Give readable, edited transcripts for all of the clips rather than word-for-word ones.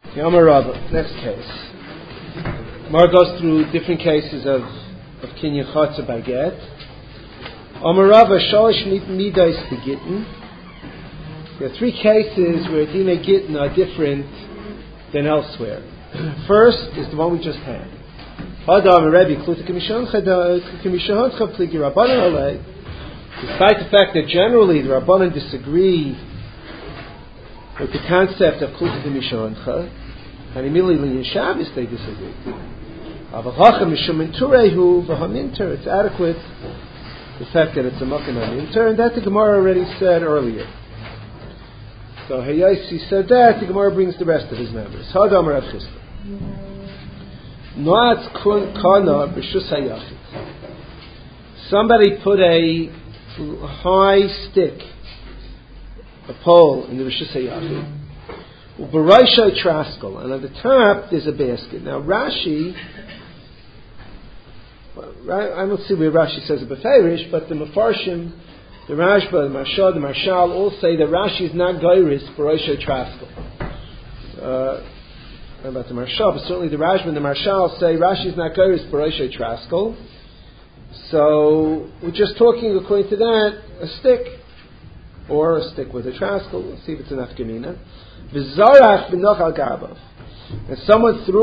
Yamar Rabba, next case. Mar goes through different cases of Kinyan Chatzah by get. Amar Rabba, Shalish Midais Begitten. There are three cases where Dina Gittin are different than elsewhere. First is the one we just had. Despite the fact that generally the Rabbanan disagree with the concept of Kluta K'Mishoncha, and immediately in Shabbos they disagree. It's adequate, the fact that it's a Makan Aminter, and that the Gemara already said earlier. So Hayasi said that, the Gemara brings the rest of his members. Hadam Rav Chisda. Noatz kun kana b'shus hayachid. Somebody put a high stick, a pole, in the b'shus hayachid. U'b'raishay traskel, and on the top there's a basket. Now Rashi, I don't see where Rashi says it b'feirish, but the Mefarshim, the Rashba, the Marshal, the Marshal all say that Rashi is not Gairis b'raishay traskel. About the Marshal, but certainly the Rashba and the Marshal say Rashi is not Gairis b'raishay traskel. So we're just talking according to that, a stick, or a stick with a traskel. Let's see if it's enough gemina. V'zarach b'noch al gabav. And someone threw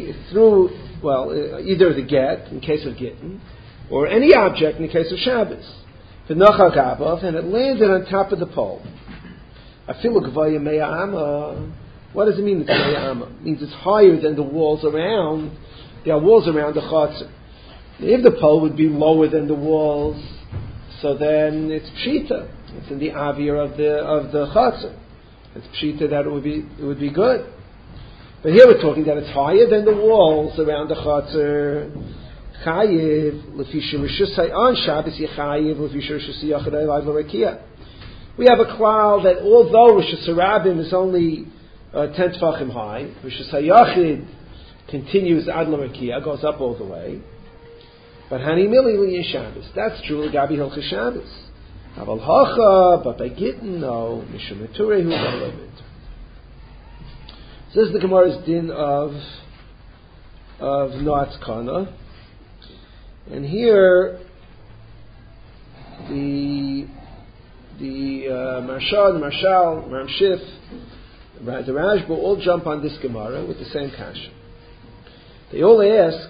either the get in case of gittin, or any object in the case of Shabbos. B'noch al gabav, and it landed on top of the pole. Afilu gvaya me'ama. What does it mean? It's me'ama. It means it's higher than the walls around. There are walls around the chatzah. If the pole would be lower than the walls, so then it's pshita. It's in the avir of the chatzah. It's pshita that it would be good. But here we're talking that it's higher than the walls around the chatzah. Chayiv l'fisha rishusay on Shabbos yichayiv l'fisha rishusay yachadei l'ad l'rakia. We have a klal that although Rishus Harabim is only 10 tefachim high, Rishus Hayachid continues ad l'rakia, goes up all the way. But Hani Mili Li Shabbos, that's true. Gabi Hilchah Shabbos. Aval Hacha, but by Gittin, no. Mishum Meturei Hu B'Levit. So this is the Gemara's din of Noatz Kana, and here the Marshal, Ram Shif, the Rashba all jump on this Gemara with the same kasha. They all ask,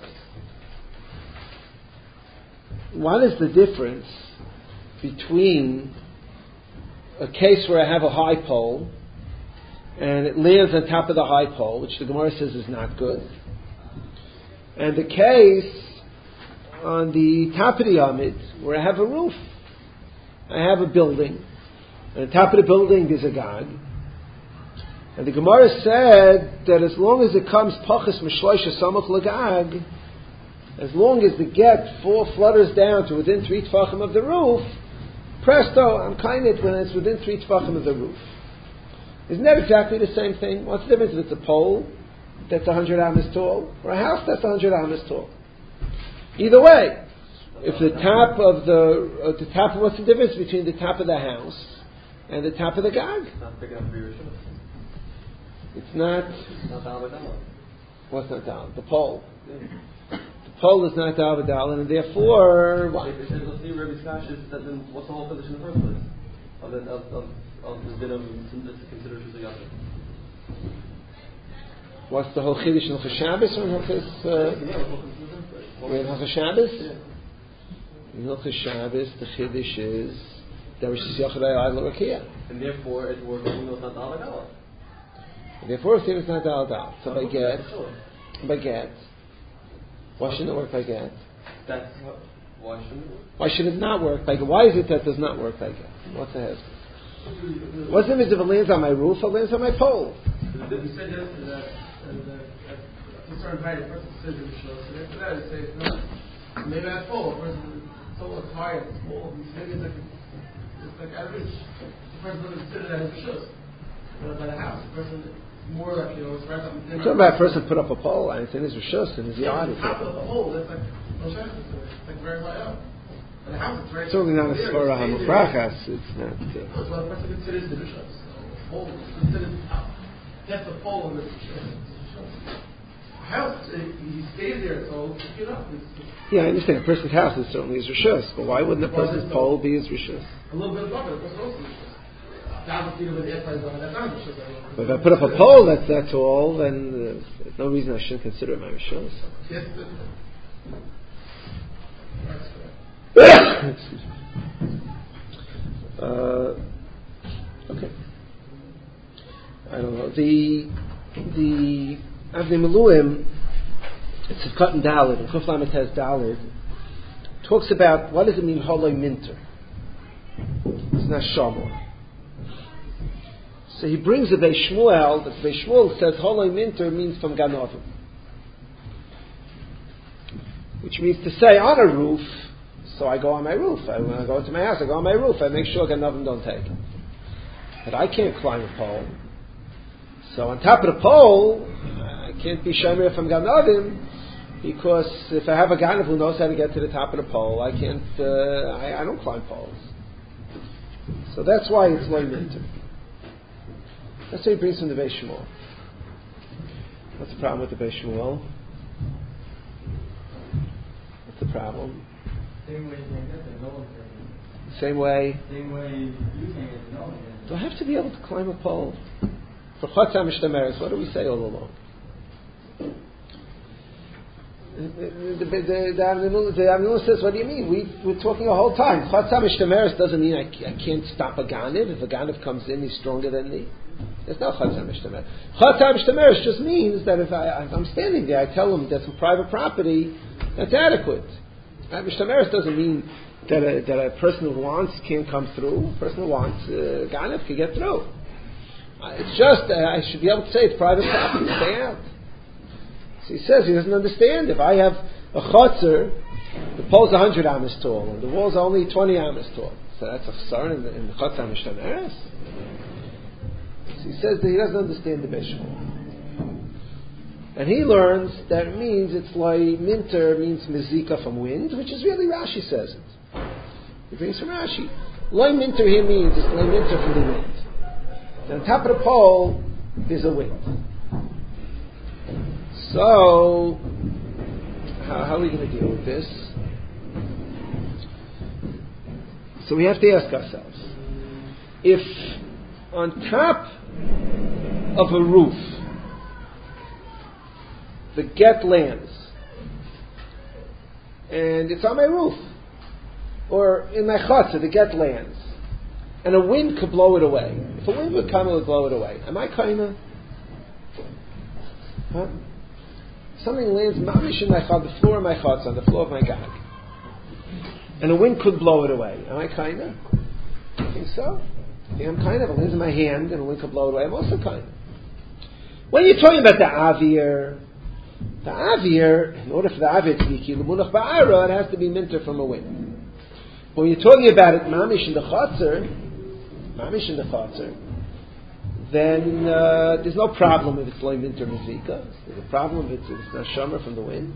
what is the difference between a case where I have a high pole and it lands on top of the high pole, which the Gemara says is not good, and the case on the top of the Amid where I have a roof? I have a building, and on top of the building there's a gag. And the Gemara said that as long as it comes pachas mishloisha samach lagag, as long as the get flutters down to within 3 tefachim of the roof, presto, I'm kind of when it's within 3 tefachim of the roof. Isn't that exactly the same thing? What's the difference if it's a pole that's 100 amas tall or a house that's 100 amas tall? Either way, if the top of what's the difference between the top of the house and the top of the gag? It's not big enough for your shoes. It's not. It's not Dalvadal. What's not down? The pole. Yeah. The pole is not Dalvadal, and therefore. If it's Rabbi Skashis, then what's the whole position in the first place? Of the din of considered Shus Hayachid. What's the whole Chiddush in Hilchos Shabbos or in Hilchos? In Hilchos Shabbos? In Hilchos Shabbos, the Chiddush is that Rishus Yachadei Ad L'Rakia. And therefore, it works even though it's not Dalvadal. Therefore, if it's not Dalvadal, so by get, why shouldn't it work by get? Why shouldn't it work? Why should it not work by get? Why is it that it does not work by get? What's the hesed? What's the difference if it lands on my roof or lands on my pole? You said yesterday that a certain height, a person says it's slow. So after that, it says no. Maybe at pole, a person is so high and small. Maybe it's like average. The person doesn't consider that as a shus. But by the house, the person is more like it's right up. I'm talking about a person put up a pole. I think it's a shus in his yard. The top of the pole, that's like no shus. It's like very high up. But the house is right. It's certainly not a svara hamufrachas. It's not. That's what a person considers the shus. Pole is considered the top. gets a pole and house, he stays there, so pick it up. Yeah, I understand. A person's house is certainly his rishus, but why wouldn't a person's pole be his rishus? A little bit above it, a person also rishus. 1,000 feet over the airplane, that's not rishus. But if I put up a pole that's that tall, then there's no reason I shouldn't consider it my rishus. Yes, Excuse me. Okay. I don't know. The Avnei Miluim, it's a cut and Daled, and Kuf Lamed Tes Daled, talks about what does it mean Holoi Minter. It's not Shamor. So he brings a Beis Shmuel, that Beis Shmuel says Holoi Minter means from Gan Oven, which means to say on a roof. So I go on my roof. When I go into my house, I go on my roof. I make sure Gan Oven don't take it. But I can't climb a pole. So on top of the pole, I can't be shomer from Gan Oven, because if I have a Ganav who knows how to get to the top of the pole, I can't. I don't climb poles. So that's why it's loy minter. That's what he brings from the Beis Shmuel. What's the problem with the Beis Shmuel? What's the problem? Same way you can't get there, no one can. Same way. Same way you can't get there, no one can. Do I have to be able to climb a pole? For Chatzah Mishtameres, what do we say all along? The Avnei says, what do you mean? We're talking the whole time. Chatzah Mishtameres doesn't mean I can't stop a Ganav. If a Ganav comes in, he's stronger than me. There's no Chatzah Mishtameres. Chatzah Mishtameres just means that if I'm standing there, I tell him that's some private property, that's adequate. Mishtameres doesn't mean that a person who wants can't come through. A person who wants Ganav can get through. It's just I should be able to say it's private property. Stay out. So he says he doesn't understand. If I have a chotzer, the pole's 100 amas tall, and the wall's only 20 amas tall. So that's a chsar in the Chatzah Mishtameres. So he says that he doesn't understand the Beis Shmuel. And he learns that it means it's like minter means mezika from wind, which is really Rashi says it. He brings from Rashi. Loy minter here means it's loy minter from the wind. And on top of the pole, there's a wind. So, how are we going to deal with this? So we have to ask ourselves, if on top of a roof, the get lands, and it's on my roof, or in my chutzah, the get lands, and a wind could blow it away. If a wind would come, it would blow it away. Am I kaina? Huh? Something lands mamish in my chad, the floor of my chutzah, on the floor of my gag, and a wind could blow it away. Am I kaina? I think so. Yeah, I'm kaina. If it lands in my hand and a wind could blow it away, I'm also kaina. When you're talking about the avir, in order for the avir to be ki l'munach ba'ara, it has to be minter from a wind. But when you're talking about it mamish in the chutzah, then there's no problem if it's loy minter mezika. There's a problem if it's not shomer from the wind.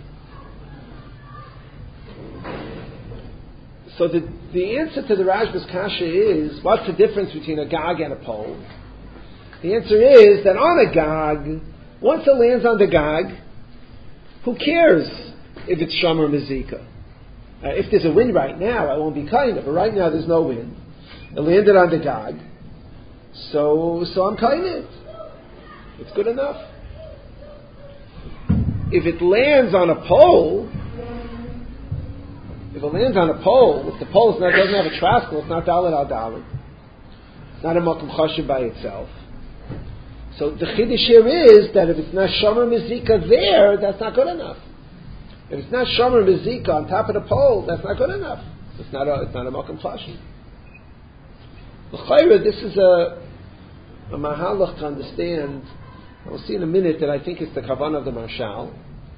So the answer to the Rashba's kasha is, what's the difference between a gag and a pole? The answer is that on a gag, once it lands on the gag, who cares if it's shomer mezika? If there's a wind right now, I won't be kaina, but right now there's no wind. It landed on the gag, so I'm kaina. It's good enough. If it lands on a pole, if the pole doesn't have a traskel, it's not dalet al dalet. It's not a makom chashuv by itself. So the chiddush here is that if it's not shomer mezika there, that's not good enough. If it's not shomer mezika on top of the pole, that's not good enough. It's not a makom chashuv. L'chayra, this is a mahalach to understand. We'll see in a minute that I think it's the kavanah of the Marshal.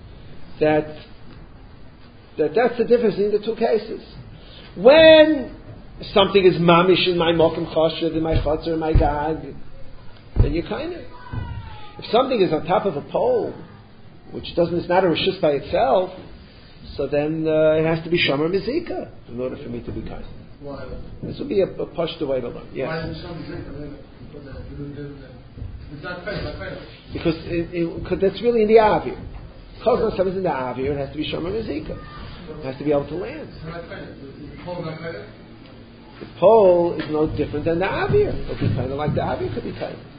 That's the difference in the two cases. When something is mamish in my mokum chashuv, in my chutzah, in my gag, then you're kind of. If something is on top of a pole, which it's not a rishus by itself, so then it has to be shomer mezika in order for me to be kind. Why? This would be a pashto way to learn. Yes. Why is it shomer mezika? It's not fair. Because that's really in the avir. Because something's in the avir, it has to be shomer mezika. It has to be able to land. It's not fair. The pole not fair. The pole is no different than the avir. It'll be kind of like the avir could be kind of.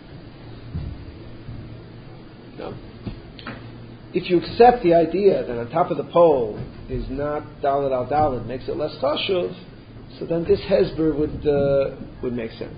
No. If you accept the idea that on top of the pole is not daled al daled, makes it less chashuv, so then this hesber would make sense.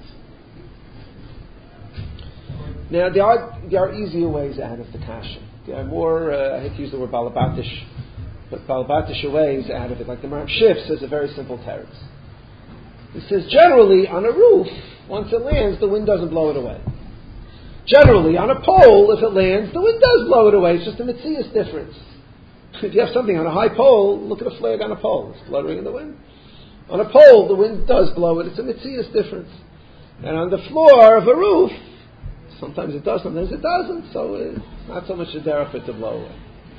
Now there are easier ways out of the kasha. There are more. I hate to use the word balabatish, but balabatish ways out of it. Like the Maram Shif says a very simple teretz. He says generally on a roof, once it lands, the wind doesn't blow it away. Generally, on a pole, if it lands, the wind does blow it away. It's just a mitzias difference. If you have something on a high pole, look at a flag on a pole. It's fluttering in the wind. On a pole, the wind does blow it. It's a mitzias difference. And on the floor of a roof, sometimes it does, sometimes it doesn't. So it's not so much a derech for it to blow away.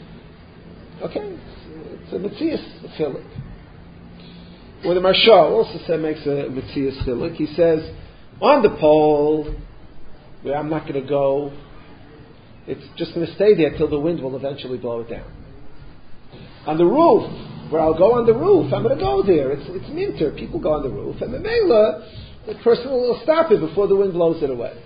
Okay? It's a mitzias chilik. Or the Marshal also makes a mitzias chilik. He says, on the pole, where I'm not going to go, it's just going to stay there till the wind will eventually blow it down. On the roof, where I'll go on the roof, I'm going to go there. It's minter. People go on the roof, and the mela, the person will stop it before the wind blows it away.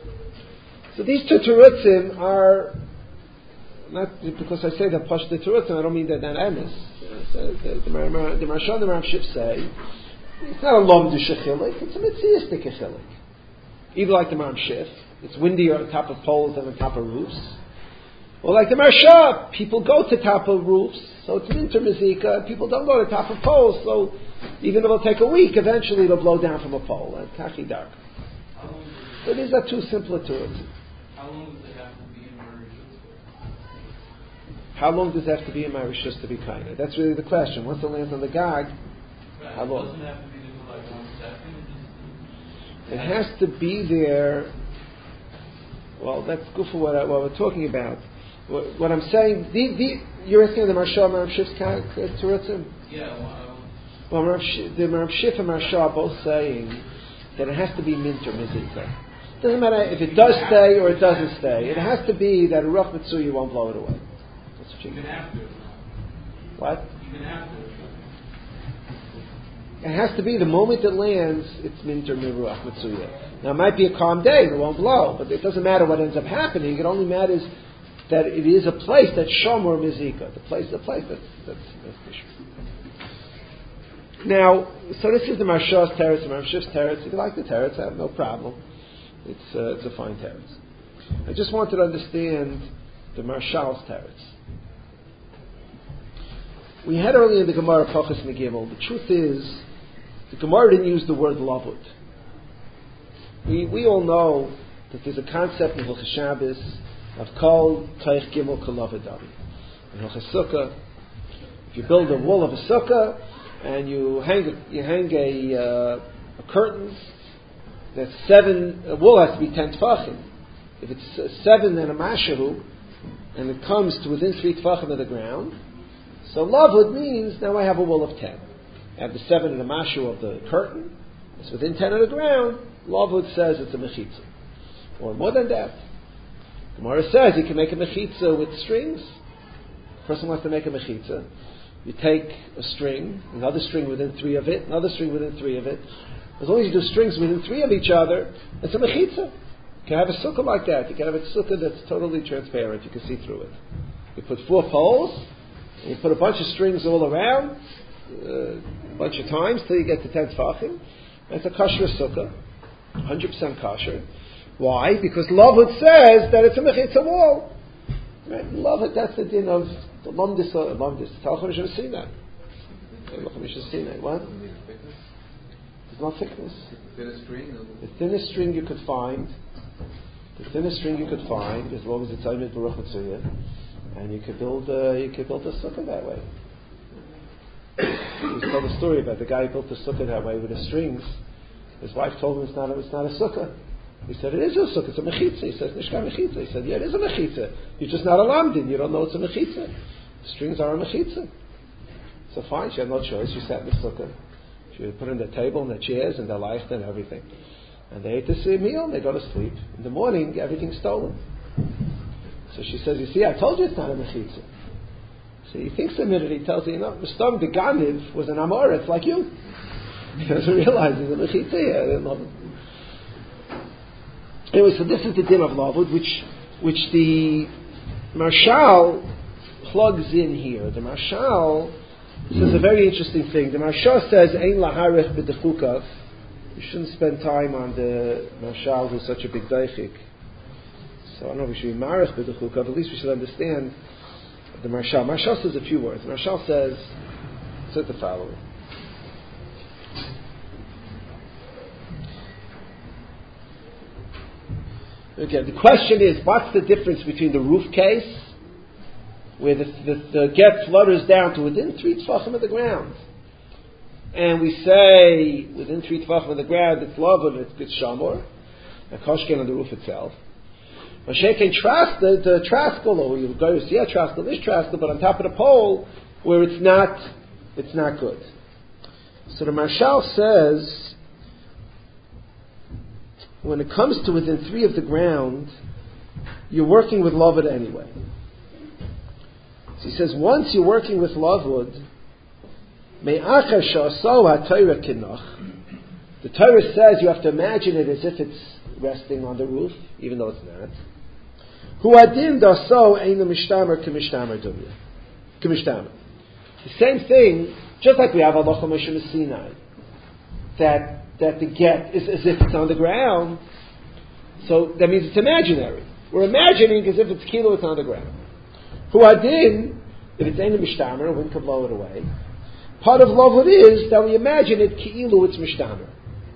So these two terutzim are not because I say that pashut terutzim. I don't mean that emes. The Marsha and the Maram Shif say it's not a lom du shechilik. It's a mitziastik chilik. Either like the Maram Shif, it's windier on top of poles than on top of roofs. Or like the Marsha, people go to top of roofs, so it's minter mezika, and people don't go to top of poles, so even if it'll take a week, eventually it'll blow down from a pole. And kachi dark. So these are two simpler tools. How long does it have to be in Mauritius? How long does it have to be in Mauritius to be kind of? That's really the question. Once it lands on the gag, how long? It doesn't have to be there for like 1 second. It has to be there. Well, that's good for what we're talking about. What I'm saying, you're asking the Marsha, Maram Shif's terutzim? Yeah. Well, the Maram Shif and Marsha are both saying that it has to be minter mizika. It doesn't matter if it does stay or it doesn't stay. It has to be that a rough mitzuya won't blow it away. That's what you can have to. What? You can have to. It has to be the moment it lands, it's minter miruach mitzuya. Now it might be a calm day and it won't blow, but it doesn't matter what ends up happening. It only matters that it is a place that's shomer mizika. The place that's the issue. Now, so this is the Marsha's teretz, the Maram Shif's teretz. If you like the teretz, I have no problem. It's a fine teretz. I just wanted to understand the Marshal's teretz. We had earlier in the Gemara Pachas Negimel. The truth is, the Gemara didn't use the word lavud. We all know that there's a concept in Hilchos Shabbos of kol taich gimel kalavadami. In Hilchos Sukkah, if you build a wall of a sukkah and you hang a curtain that's 7, a wall has to be 10 tfachim. If it's 7 and a mashahu, and it comes to within 3 tfachim of the ground, so lavud means now I have a wall of 10. I have the 7 and a mashahu of the curtain. It's within 10 of the ground. Lavud says it's a mechitza. Or more than that. Gemara says you can make a mechitza with strings. A person wants to make a mechitza. You take a string, another string within 3 of it, another string within 3 of it. As long as you do strings within 3 of each other, it's a mechitza. You can have a sukkah like that. You can have a sukkah that's totally transparent. You can see through it. You put 4 poles, and you put a bunch of strings all around, a bunch of times till you get to 10 tfachim. It's a kosher sukkah, 100% kosher. Why? Because Lavud says that it's a wall. Right? Lavud, that's the din of the Lomdis. Talchim should have seen that. Talchim should have seen that. What? There's no thickness. The thinnest string you could find. The thinnest string you could find, as long as it's Aymed Baruch Mitzuyah, and you could build a sukkah that way. He told a story about the guy who built the sukkah that way with the strings. His wife told him it's not a sukkah. He said, it is a sukkah, it's a mechitza. He says, Nishka mechitza. He said, yeah, it is a mechitza. You're just not a lamdin. You don't know it's a mechitza. The strings are a mechitza. So fine, she had no choice. She sat in the sukkah. She put in the table and the chairs and the light and everything. And they ate this meal and they go to sleep. In the morning, everything's stolen. So she says, you see, I told you it's not a mechitza. So he thinks a minute, he tells you, Mustam the Ganiv was an Amoritz like you. He doesn't realize he's a mechitza. I didn't love it. Anyway, so this is the din of Lavud, which the Marshal plugs in here. The Marshal says a very interesting thing. The Marshal says, Ein laharech b'dechukav. You shouldn't spend time on the Marshal who's such a big daichik. So I don't know if we should be marech b'dechukav, at least we should understand the Marshal. Marshal says a few words. Marshal says the following. Okay, the question is, what's the difference between the roof case, where the get flutters down to within 3 tefachim of the ground, and we say within 3 tefachim of the ground it's lavud, it's shamor, a koshken on the roof itself. Mashiach can trust the traskel, or you go to see a traskel, this traskel, but on top of the pole where it's not good. So the Marshal says, when it comes to within 3 of the ground, you're working with lavud anyway. So he says, once you're working with lavud, me'achar sha'asau ha'torah kinach, the Torah says you have to imagine it as if it's resting on the roof, even though it's not. Hu adin daso einu mishtamer k'mishtamer dunya. K'mishtamer. The same thing, just like we have halacha Moshe Sinai, that the get is as if it's on the ground. So that means it's imaginary. We're imagining as if it's kilo, it's on the ground. Hu adin, if it's einu mishtamer, wind could blow it away. Part of lavud is that we imagine it ki'ilu, it's mishtamer.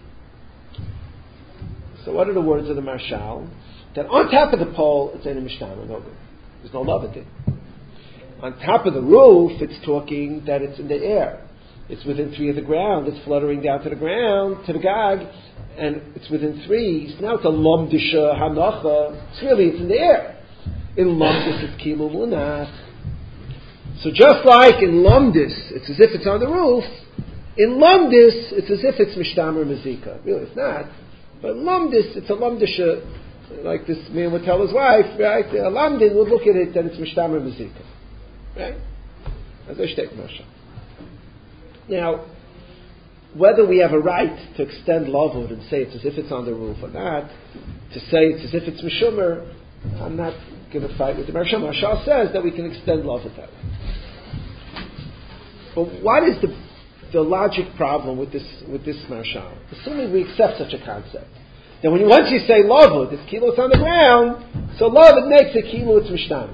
So what are the words of the Marshal? That on top of the pole, it's einu mishtamer, no good. There's no lavud in. On top of the roof, it's talking that it's in the air. It's within 3 of the ground. It's fluttering down to the ground, to the gag, and it's within 3. So now it's a lomdisha hanacha. It's in the air. In lomdis, it's kilu munach. So just like in lomdis, it's as if it's on the roof. In lomdis, it's as if it's mishtamer mezika. Really, it's not. But in lomdis, it's a lomdisha, like this man would tell his wife, right? A lomdin would look at it and it's mishtamer mezika. Right? As I state Moshe. Now, whether we have a right to extend lavud and say it's as if it's on the roof or not, to say it's as if it's mishumer, I'm not going to fight with the Marshal. Marshal says that we can extend lavud that way. But what is the logic problem with this Marshal? Assuming we accept such a concept, then once you say lavud, it's kilo, it's on the ground, so lavud makes it kilo, it's mishtamer.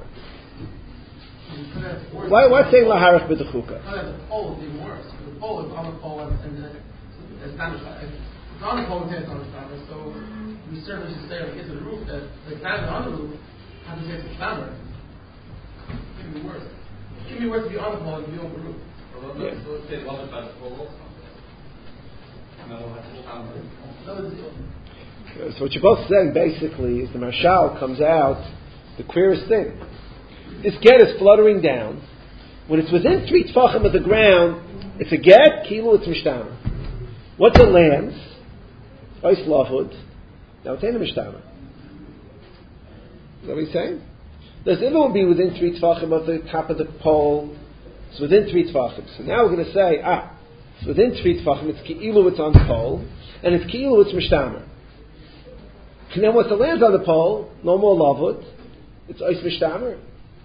What's saying laharach b'dechuka? The pole is even worse. The pole is on the pole and it's damaged. It's on the pole and it's on the tower. So we certainly should say on the case of the roof that the guys on the roof have to say it's a tower. It can be worse. It can be worse to be on the pole than to be over the roof. So let's say love about the pole. So what you're both saying basically is the Marshal comes out the queerest thing. This get is fluttering down. When it's within 3 tefachim of the ground, it's a get, kilo, it's mishtamer. Once it lands, ois lavud, now it's ain't a mishtamer. Is that what he's saying? Does it will be within 3 tefachim of the top of the pole? It's within 3 tefachim. So now we're going to say, it's within 3 tefachim, it's ki'ilu, it's on the pole, and it's ki'ilu, it's mishtamer. And then once it lands on the pole, no more lavud, it's ois mishtamer.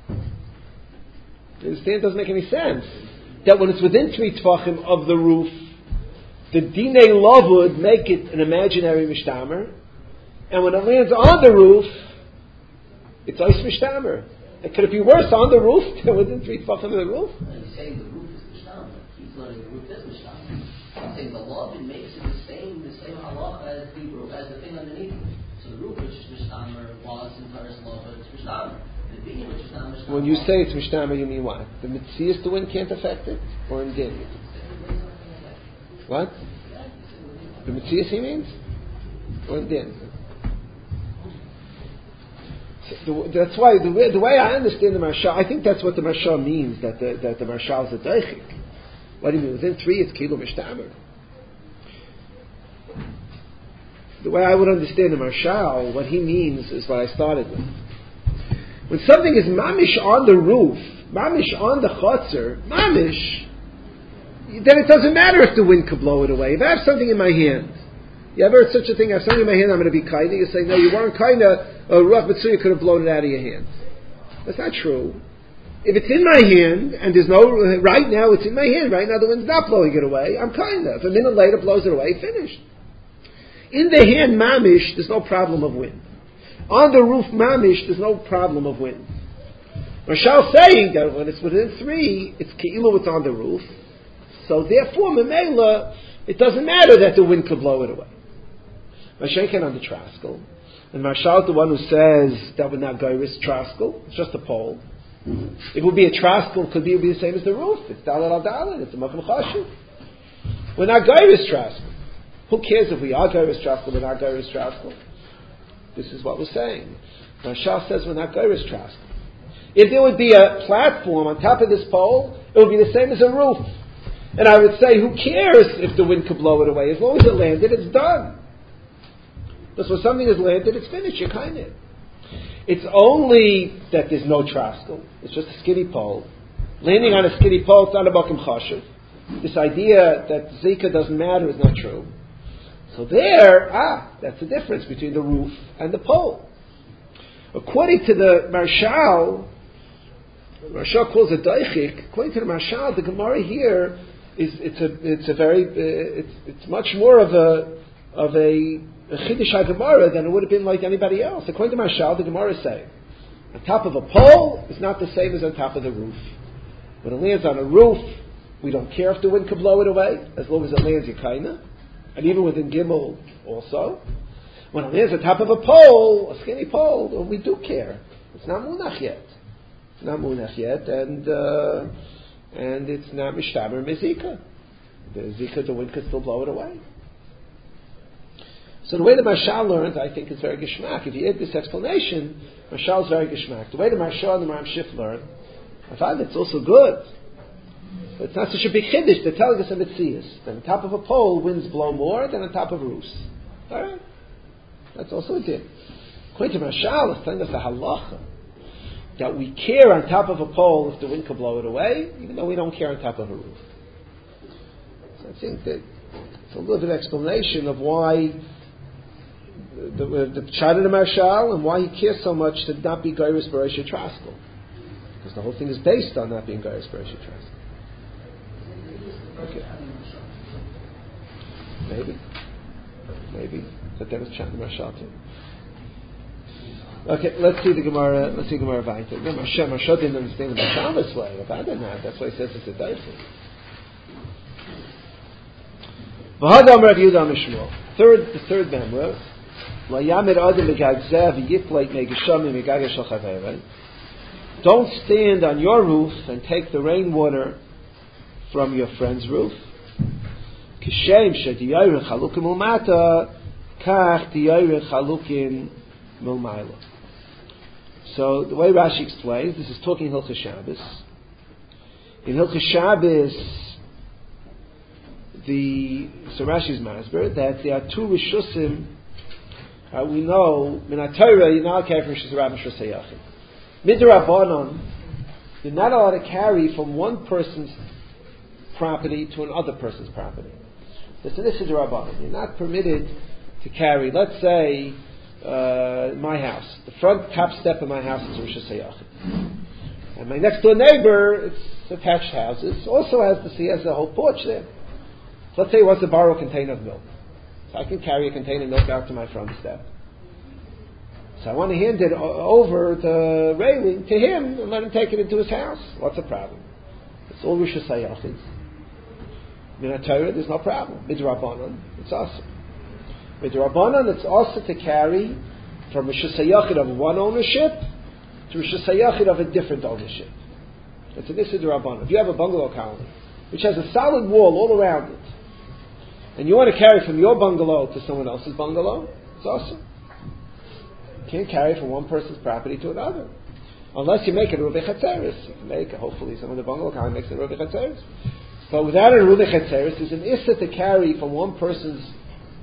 You understand? It doesn't make any sense. That when it's within 3 tefachim of the roof, the dinei lavud make it an imaginary mishtamer, and when it lands on the roof, it's ois mishtamer. And could it be worse on the roof than within 3 tefachim of the roof? He's saying the roof is mishtamer. He's letting the roof is mishtamer. I'm saying the lavud makes it the same halacha as the roof, as the thing underneath it. So the roof, which is mishtamer, was in Taras lavud, it's mishtamer. When you say it's mishtamer, you mean what? The mitzias, the wind can't affect it? Or in din? What? The mitzias he means? Or in din? So that's why, the way I understand the Marshal, I think that's what the Marshal means, that the Marshal is a daichik. What do you mean? Within 3 it's kilo mishtamer. the way I would understand the Marshal, what he means is what I started with. When something is mamish on the roof, mamish on the chotzer, mamish, then it doesn't matter if the wind could blow it away. If I have something in my hand, you ever heard such a thing? I have something in my hand, I'm going to be kind. You say, no, you weren't kind. Ruach Mitsuya could have blown it out of your hand. That's not true. If it's in my hand, and there's no, right now it's in my hand, right now the wind's not blowing it away, I'm kind of. If a minute later blows it away, finished. In the hand, mamish, there's no problem of wind. On the roof, mamish, there's no problem of wind. Marshal saying that when it's within 3, it's ke'ilu, it's on the roof. So therefore, memela, it doesn't matter that the wind could blow it away. Mashenken on the Traskel. And Marshal is the one who says that would not go with Traskel. It's just a pole. It would be a Traskel, it would be the same as the roof. It's Dalet al Dalet, it's a Makam Chashuv. We're not Gairis Traskel. Who cares if we are Gairis Traskel, we're not Gairis Traskel? This is what we're saying. Marshal says we're not Gairis Traskel. If there would be a platform on top of this pole, it would be the same as a roof. And I would say, who cares if the wind could blow it away? As long as it landed, it's done. Because when something is landed, it's finished, you're kind of. It's only that there's no traskel. It's just a skinny pole. Landing on a skinny pole, it's not a Makam Chashuv. This idea that Zika doesn't matter is not true. So that's the difference between the roof and the pole. According to the Marshal calls it Daichik. According to the Marshal, the Gemara here it's much more of a Chiddush HaGemara than it would have been like anybody else. According to Marshal, the Gemara is saying, on top of a pole is not the same as on top of the roof. When it lands on a roof, we don't care if the wind could blow it away, as long as it lands Yekaina. And even within Gimel also. When it lands on top of a pole, a skinny pole, well, we do care. It's not Munach yet. It's not Munach yet, and it's not Mishtaber Mezika. The Zika, the wind could still blow it away. So the way the Marshal learns, I think, is very geschmack. If you add this explanation, Marshal is very geschmack. The way the Marshal and the Maram Shif learn, I find it's also good. But it's not such a big chiddush. They're telling us a mitzias. That on top of a pole, winds blow more than on top of roofs. All right? That's also a din. According to Marshal, it's telling us a halacha. That we care on top of a pole if the wind could blow it away, even though we don't care on top of a roof. So I think that it's a little bit of explanation of why the Pshat of the Marshal and why he cares so much to not be Gairis Bereisha Traskel. Because the whole thing is based on not being Gairis Bereisha Traskel. Okay. Maybe. But that was Pshat of the Marshal too. Okay, let's see the Gemara Vaita. Marshal didn't understand the Marshal this way. If I didn't have, that's why he says it's a daifin. The third memra. Don't stand on your roof and take the rainwater from your friend's roof. So the way Rashi explains, this is talking Hilchos Shabbos. In Hilchos Shabbos, so Rashi's masber that there are 2 rishusim. We know Minat Torah you're not carrying from Rishus Rabbim Rishus Hayachim. Midrabanan, you're not allowed to carry from one person's property to another person's property. This is Midrabanan. You're not permitted to carry. Let's say my house. The front top step of my house is Rishus Hayachim, and my next door neighbor, it's attached houses, also has a whole porch there. So let's say he wants to borrow a container of milk. So I can carry a container of milk out to my front step. So I want to hand it over the railing to him and let him take it into his house. What's the problem? It's all Rishus Hayachim. Minat Torah, there's no problem. Midrabanan, it's awesome. Midrabanan, it's also to carry from Rishus Hayachim of one ownership to Rishus Hayachim of a different ownership. It's an Issa D'Rabbanan. If you have a bungalow colony which has a solid wall all around it, and you want to carry from your bungalow to someone else's bungalow, it's awesome. You can't carry from one person's property to another. Unless you make it a Ruvi Chatzeris. You can make it, hopefully someone in the bungalow colony makes it a Ruvi Chatzeris. But without a Ruvi Chatzeris, there's an Issa to carry from one person's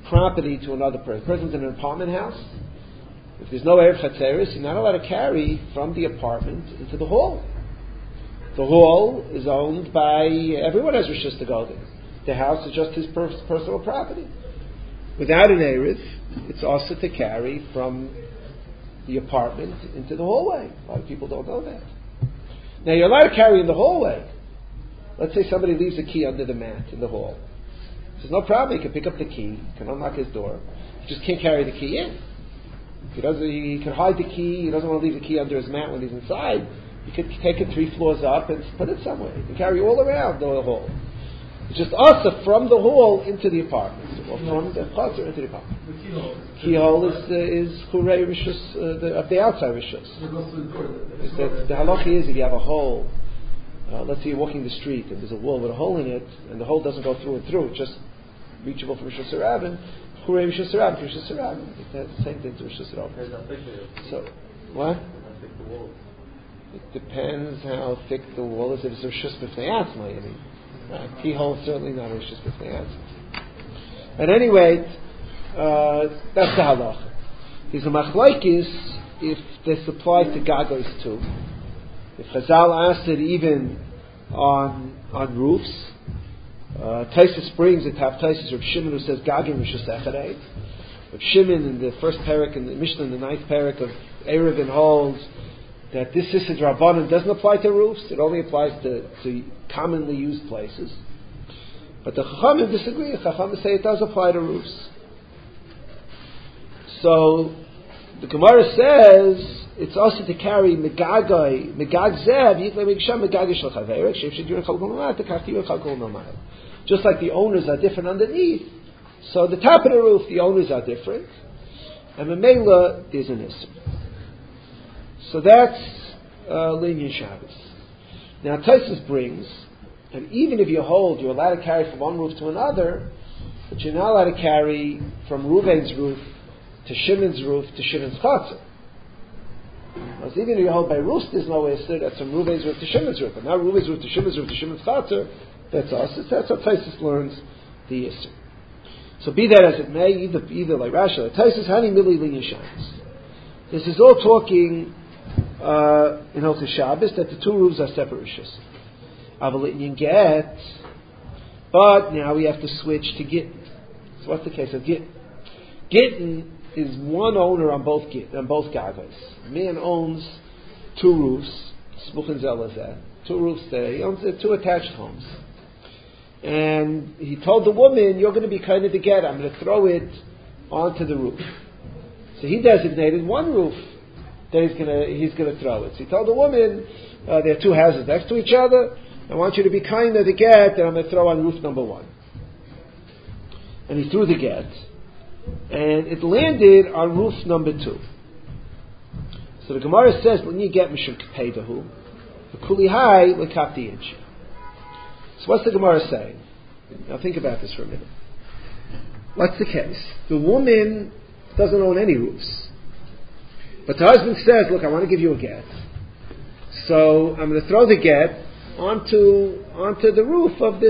property to another person. The person's in an apartment house. If there's no Erev Chatzeris, you're not allowed to carry from the apartment into the hall. The hall is owned by, everyone has Rishus to go there. The house is just his personal property. Without an Erev, it's also to carry from the apartment into the hallway. A lot of people don't know that. Now you're allowed to carry in the hallway. Let's say somebody leaves a key under the mat in the hall. There's no problem. He can pick up the key, he can unlock his door. He just can't carry the key in. He can hide the key. He doesn't want to leave the key under his mat when he's inside. He could take it 3 floors up and put it somewhere. He can carry all around the hall. It's just also from the hall into the apartment, or from the chutzner into the apartment. The keyhole is churei rishus of the outside rishus. The halacha is if you have a hole. Let's say you're walking the street and there's a wall with a hole in it, and the hole doesn't go through and through. It's just reachable for rishus harabim. Churei rishus harabim, rishus harabim. It's the same thing to rishus harabim. So what? It depends how thick the wall is. If it's a rishus b'fnei atzma, I mean. Keyhole is certainly not a rishus b'fnei atzma. At any rate, that's the halacha. There's a machlokes if this applies to gagos too. If Chazal asked it even on roofs, Taisus brings it. Have Taisus Reb Shimon who says gagim rishus echarei. Reb Shimon in the first parak in the Mishnah in the 9th parak of Eruvin holds that this Sisad Rabbanan doesn't apply to roofs. It only applies to commonly used places. But the Chachamim disagree. The Chachamim say it does apply to roofs. So the Gemara says it's also to carry megag zev yitlei megsham megag shel chaverek sheifshid yur chal kol nomayel tekach yur chal kol nomayel. Just like the owners are different underneath, so the top of the roof the owners are different, and Memela is an issur. So that's Linyan Shabbos. Now Taisus brings, and even if you hold, you're allowed to carry from one roof to another, but you're not allowed to carry from Reuven's roof to Shimon's roof to Shimon's chutzner. Because even if you hold by roofs, there's no issur. That's from Reuven's roof to Shimon's roof, but not Reuven's roof to Shimon's roof to Shimon's chutzner. That's us. That's what Taisus learns the issur. So be that as it may, either like Rashi or Taisus, Hani Mili Linyan Shabbos. This is all talking in Hilchos Shabbos that the 2 roofs are separate rishus. Aval Linyan Get, but now we have to switch to Gittin. So what's the case of Gittin? Gittin is one owner on both gagos. A man owns 2 roofs, smuchin zelazeh, 2 roofs there. He owns 2 attached homes. And he told the woman, you're going to be kind of the get, I'm going to throw it onto the roof. So he designated one roof that he's going to throw it. So he told the woman, there are 2 houses next to each other, I want you to be kind of the get that I'm going to throw on roof number 1. And he threw the get, and it landed on roof number 2. So the Gemara says, when you get mishum k'peidahu, the kulihai lekapti inch. So what's the Gemara saying? Now think about this for a minute. What's the case? The woman doesn't own any roofs. But the husband says, look, I want to give you a get. So I'm going to throw the get onto the roof of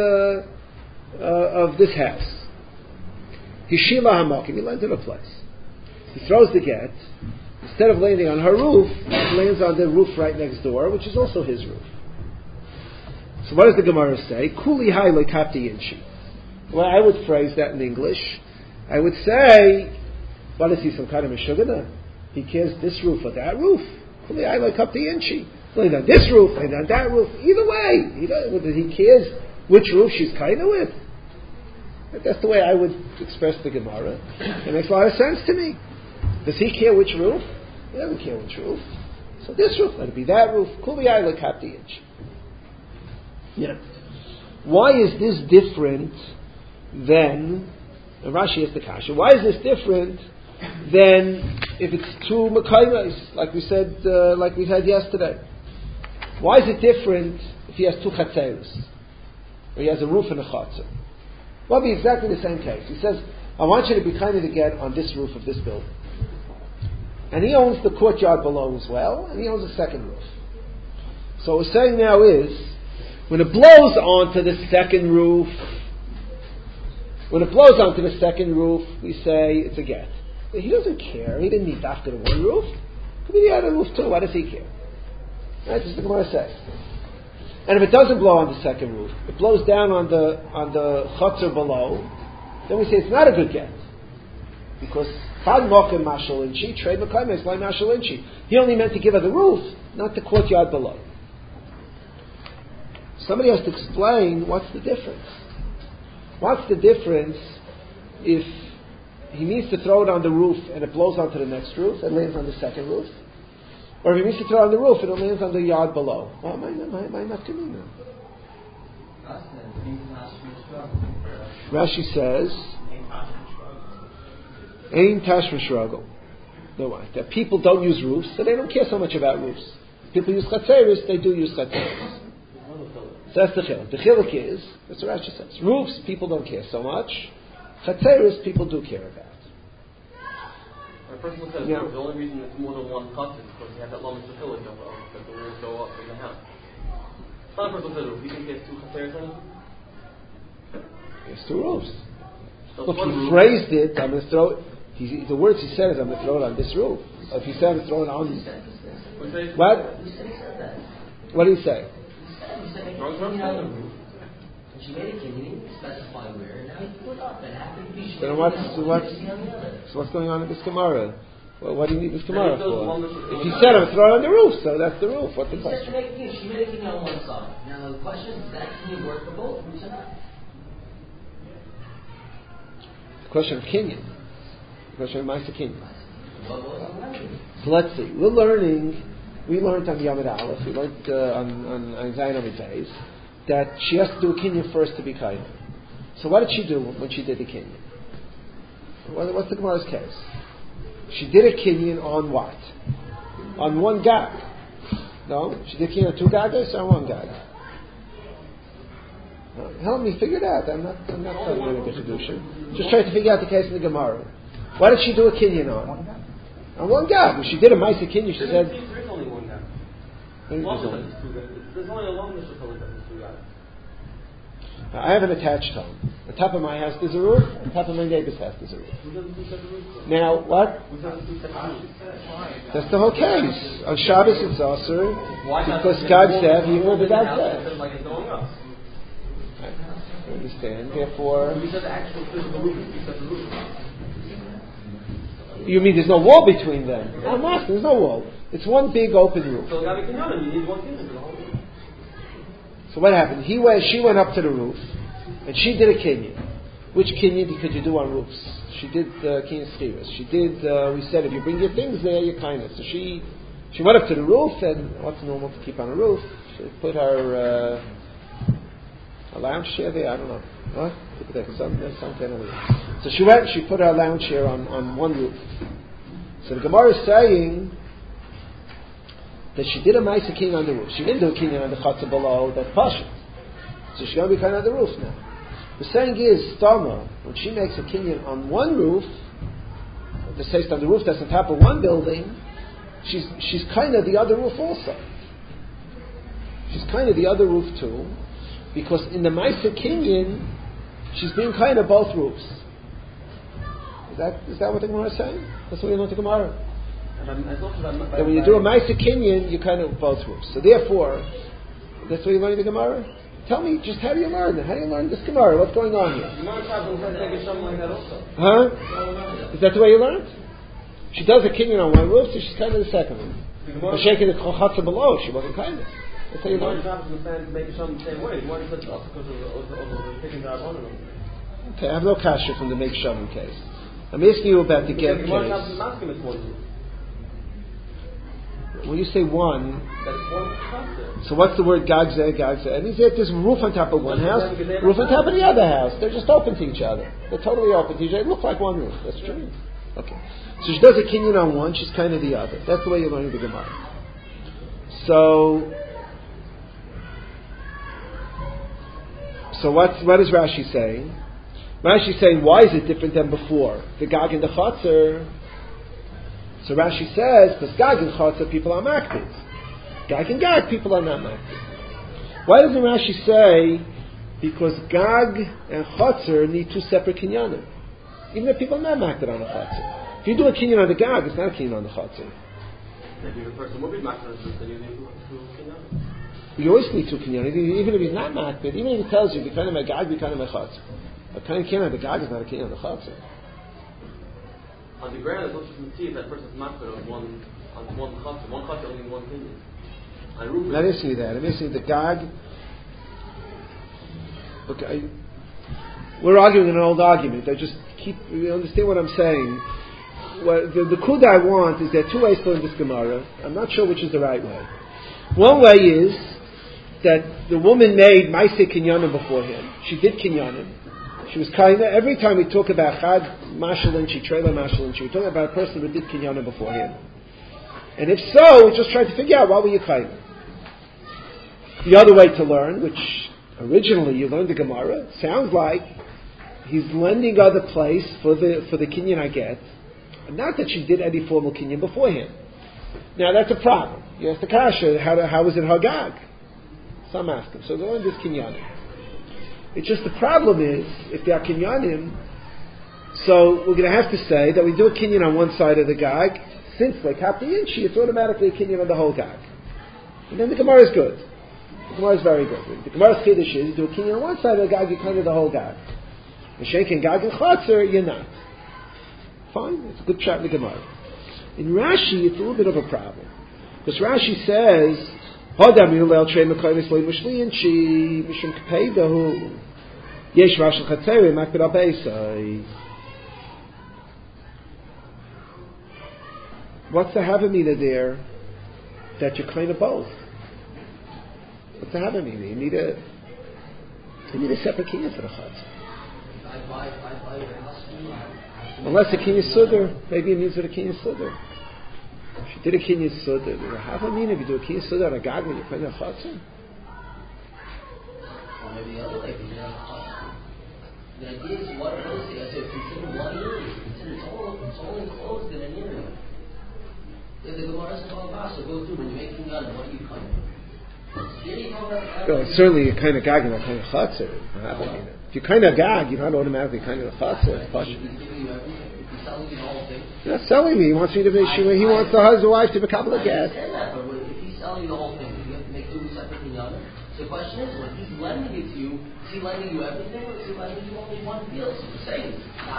this house. Hishila hamakim, he lands in a place. He throws the get. Instead of landing on her roof, it lands on the roof right next door, which is also his roof. So what does the Gemara say? Kuli hai lekapti inchi. Well, I would phrase that in English. I would say, what is he, some kind of meshugana? He cares this roof or that roof. Kuli hai lekapti inchi. Land on this roof, land on that roof. Either way, he cares which roof she's kind of with. That's the way I would express the Gemara. It makes a lot of sense to me. Does he care which roof? He doesn't care which roof. So this roof, let it be that roof. Kuli hai lekapti inchi. Yeah. Why is this different than Rashi has the kasha? Why is this different than if it's 2 mekaymes, like we said, like we had yesterday? Why is it different if he has 2 chatzeros, or he has a roof and a chatzar? Well, it'll be exactly the same case. He says, I want you to be kind of to get on this roof of this building. And he owns the courtyard below as well, and he owns a second roof. So what we're saying now is, when it blows onto the second roof, When it blows onto the second roof, we say it's a get. He doesn't care. He didn't need after the one roof. Could be the other roof too. Why does he care? That's just the Gemara says. And if it doesn't blow on the second roof, it blows down on the chutzner below, then we say it's not a good get. Because Chad Mokim Mashal Inchi, Trade Mekayim by Mashal Inchi. He only meant to give her the roof, not the courtyard below. Somebody has to explain what's the difference. What's the difference if he means to throw it on the roof and it blows onto the next roof and lands on the second roof? Or if he means to throw it on the roof and it lands on the yard below? Well, might not come in now. Rashi says, Ein Tashma Shruggle. That people don't use roofs, so they don't care so much about roofs. People use chatzeris, they do use chatzeris. So that's the chiluk. The chiluk is, that's what Rashi says. Roofs, people don't care so much. Chatzeris, people do care about. A person says the only reason it's more than one cut is because you have that long chiluk of that the walls go up in the house. Some person says, do you think there's two chatzeris on it? There's two roofs. So look, he phrased it, I'm going to throw it. The words he said is, I'm going to throw it on this roof. If he said, I'm going to throw it on... What? What did he say? She made a kinyan, he didn't specify where, now he put up and happened to be then what's going on in this Gemara? Well, what do you need this Gemara for? If he said, I'm going to throw it on the roof, so that's the roof. What's the question? She made a kinyan on one side. Now the question is, does that kinyan work for both roofs or not? The question of kinyan. The question of Maisa kinyan. So let's see. We learned on Yamid Aleph, we learned on Zayin Amid Beis, that she has to do a kinyan first to be kain. So what did she do when she did the kinyan? What's the Gemara's case? She did a kinyan on what? On one gag. No? She did kinyan on two gagas or on one gag? Help me figure it out. I'm not telling you any distribution. Just trying to figure out the case in the Gemara. What did she do a kinyan on? On one gag. When she did a Maisa kinyan, she said... There's only one gag. There's only a long list of two gags. I have an attached home. On top of my house there's a roof. On top of my neighbor's house there's a roof. Now, what? That's the whole case. On Shabbos it's also because God said, He heard the God said. I understand. Therefore... You mean there's no wall between them? I'm asking, there's no wall. It's one big open roof. So you need one kinyan for the whole roof. So what happened? She went up to the roof, and she did a kinyan. Which kinyan could you do on roofs? She did kinyan steers. She did. We said if you bring your things there, you're kind of. So she went up to the roof, and what's normal to keep on a roof? She put her a lounge chair there. I don't know. What? Some kind of roof. So she went. She put her lounge chair on one roof. So the Gemara is saying that she did a Maisa kinyan on the roof. She didn't do a kinyan on the chutzner below, that's Pasha. So she's going to be kind of on the roof now. The saying is, Stama, when she makes a kinyan on one roof, the say on the roof that's on top of one building, she's kind of the other roof also. She's kind of the other roof too, because in the Maisa kinyan, she's being kind of both roofs. Is that what the Gemara is saying? That's what we learned the Gemara. That when you do a Maisa kinyan, you kind of both roofs. So therefore, that's what you learn in the Gemara. Tell me, just how do you learn it? How do you learn this Gemara? What's going on here? Huh? Is that the way you learned? She does a kinyan on one roof, so she's kind of the second one. But shaking the chutzner below, she wasn't kind of. That's how you learn. Okay, I have no kasha from the Make Shavim case. I'm asking you about the Get case. When you say one, so what's the word Gagzeh? It means that there's a roof on top of one house, roof on top of the other house. They're just open to each other. They're totally open to each other. It looks like one roof. That's true. Okay. So she does a kinyan on one, she's kind of the other. That's the way you're learning the Gemara. So what is Rashi saying? Rashi is saying, why is it different than before? The Gag and the Chatzar. So Rashi says, because Gag and Chatzar people are maktiv. Gag and Gag people are not maktiv. Why doesn't Rashi say Because Gag and Chotzer need two separate kinyanim. Even if people are not makted on the Chotzer. If you do a kinyan on the Gag, it's not a kinyan on the Chotzer. Maybe the person would be makted on the Chotzer, then you need two kinyanim. You always need two kinyanim, even if he's not makted, even if he tells you, be kind of my Gag, be kind of my Chotzer. A kind of kinyan on the Gag is not a kinyan on the Chotzer. On the ground, it's not just see if that person's makted on one Chotzer. One Chotzer only one kinyan. I'm not asking you that. I'm asking you the Gag. Okay, we're arguing an old argument. You understand what I'm saying? The kuda I want is there are two ways to learn this Gemara. I'm not sure which is the right way. One way is that the woman made Maaseh Kinyanim before him. She did Kinyanim. She was kind of, every time we talk about Chad Mashalinchi, Trela Mashalinchi, we're talking about a person who did Kinyanim before him. And if so, we're just trying to figure out why were you kind. The other way to learn, which originally you learned the Gemara, sounds like he's lending other place for the kinyan I get. Not that she did any formal kinyan before him. Now that's a problem. You ask the kasha, how was it Hagag? Some ask him. So go in this kinyanim. It's just the problem is, if they are kinyanim, so we're going to have to say that we do a kinyan on one side of the Gag, since like Hapti Inchi, it's automatically a kinyan on the whole Gag. And then the Gemara is good. The Gemara is very good. The Gemara's Chiddush is, you do a kinyan on one side of the Gag, you kind of the whole Gag. The Sheikh and Gag and Chotzer, you're not. Fine, it's a good chat in the Gemara. In Rashi, it's a little bit of a problem. Because Rashi says, Hodam Yulel Trei Mekoymis Loi Mushliinchi Mishum Kpeidahu Yesh Rashal Chatzeri Makbid Al-Beisai. What's the Havamina there that you're kind of both? What's the Havamina? You need a separate kinyan for the Chatzah. Unless a kinyan Sudar, maybe it means with a kinyan Sudar. If you did a kinyan Sudar, there's a Havamina if you do a kinyan Sudar on a Gag when you're kind of Chatzah. Or maybe the other way, because you have a Chatzah. The idea is, what is it? I said, consider one area. Consider it's all enclosed in an area. The Gemara says, so go through when you're making gun, what are you kind of? Certainly you're kind of Gag and not kind of Chatzah. If you're kind of Gag, you're not automatically kind of Chatzah. He's giving you everything. He's selling you the whole thing. He's not selling me. He wants me to be. He wants the husband, wife to be a couple of gas. I understand that, but if he's selling you the whole thing, you have to make two separate kinyanim. So the question is, when he's lending it to you, is he lending you everything, or is he lending you only one deal? So you're saying,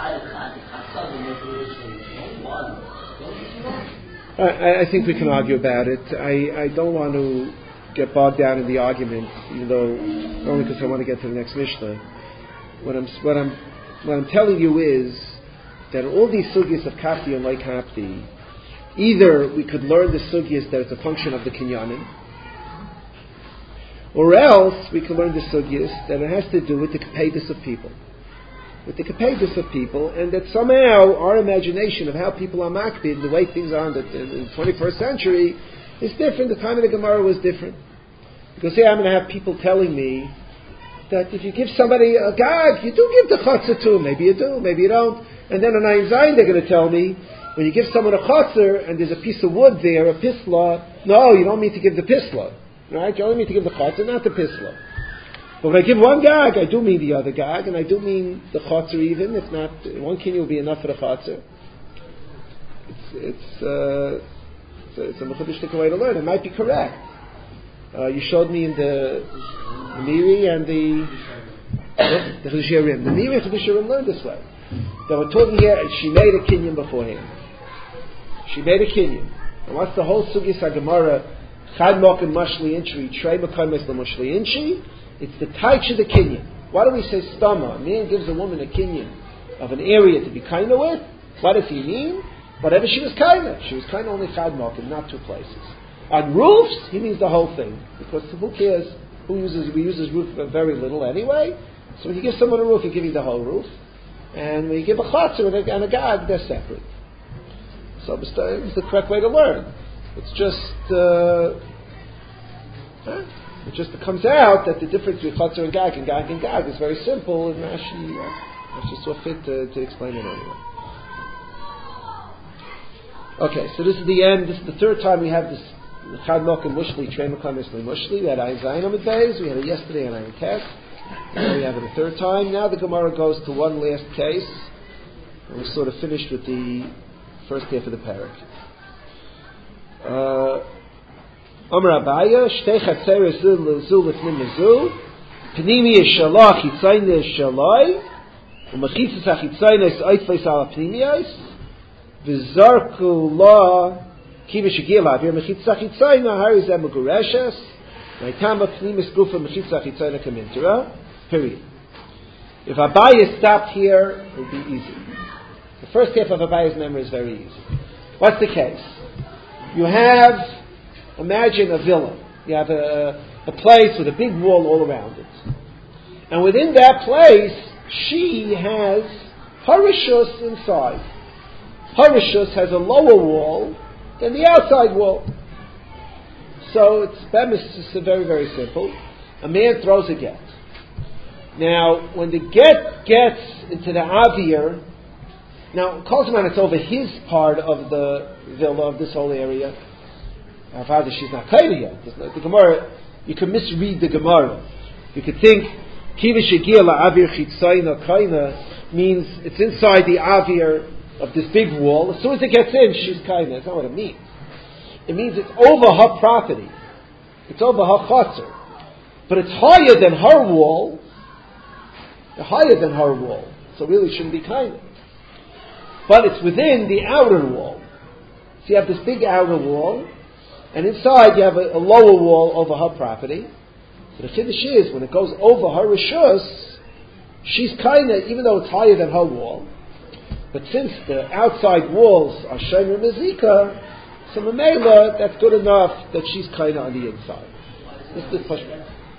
only one. Don't you see that? I think we can argue about it. I don't want to get bogged down in the argument, even though only because I want to get to the next Mishnah. What I'm telling you is that all these sugyas of Kapti and like Kapti, either we could learn the sugyas that it's a function of the kinyanim, or else we could learn the sugyas that it has to do with the kapedus of people. With the kapedus of people, and that somehow our imagination of how people are makbid, the way things are in the 21st century, is different. The time of the Gemara was different. Because here I'm going to have people telling me that if you give somebody a Gag, you do give the Chatzah to him. Maybe you do, maybe you don't. And then on Ayin Zayin they're going to tell me, when you give someone a Chatzah and there's a piece of wood there, a pisla, no, you don't mean to give the pisla. Right? You only mean to give the Chatzah, not the pisla. But when I give one Gag, I do mean the other Gag, and I do mean the Chatzah even. If not, one kinyan will be enough for the Chatzah. It's a mechadishtik way to learn. It might be correct. You showed me in the Miri and the Chiddushei HaRim. The Miri and Chiddushei HaRim learned this way. That we're talking here, she made a kinyan beforehand. She made a kinyan. And what's the whole sugis HaGemara? Chad mokem mashli inchi, trei mokem mashli inchi. It's the taich of the kinyan. Why do we say stama? A man gives a woman a kinyan of an area to be kind of with. What does he mean? Whatever she was kind of. She was kind of only chad mokem, not two places. On roofs, he means the whole thing. Because who cares? We use roof very little anyway. So when you give someone a roof, you're giving the whole roof. And when you give a chatzah and a Gag, they're separate. So it's the correct way to learn. It's just it comes out that the difference between chatzah and Gag is very simple, and Rashi saw fit to explain it anyway. Okay, so this is the end. This is the third time we have this Chad Mokem Mushli, Trei Mokem Mushli. We had Ayin Zayin Amid Beis. We had it yesterday on Ayin Tes. Now we have it a third time. Now the Gemara goes to one last case, and we're sort of finished with the first half of the parak. Amar Abaya, Shtei Chatzeres Zu Lefnim Zu, Pnimi Yishalach Yitzayne Yishalai, U'Mechitzas HaChitzayne Oitfeis Al Pnimiyos, V'Zarku La Kivish Gila, V'Mechitzas HaChitzayne Hari Zeh Megureshes, V'Itama Pnimis Gufa Mechitzas HaChitzayne Kamintera. Period. If Abaya stopped here, it would be easy. The first half of Abaya's memory is very easy. What's the case? You have, imagine a villa. You have a place with a big wall all around it. And within that place, she has Harishus inside. Harishus has a lower wall than the outside wall. So it's very, very simple. A man throws a get. Now, when the get gets into the avir, now, Kolzman, it's over his part of the villa, of this whole area. Our father, she's not kaida yet. The Gemara, you can misread the Gemara. You could think, Kivish Yegir la'avir chitzayna kaina means it's inside the avir of this big wall. As soon as it gets in, she's kaina. That's not what it means. It means it's over her property. It's over her chotzer. But it's higher than her wall. So really it shouldn't be kaina. But it's within the outer wall. So you have this big outer wall, and inside you have a lower wall over her property. So the chiddush is, when it goes over her rishus, she's kaina, even though it's higher than her wall. But since the outside walls are shomer mezika, so memela, that's good enough that she's kaina on the inside. This is the question.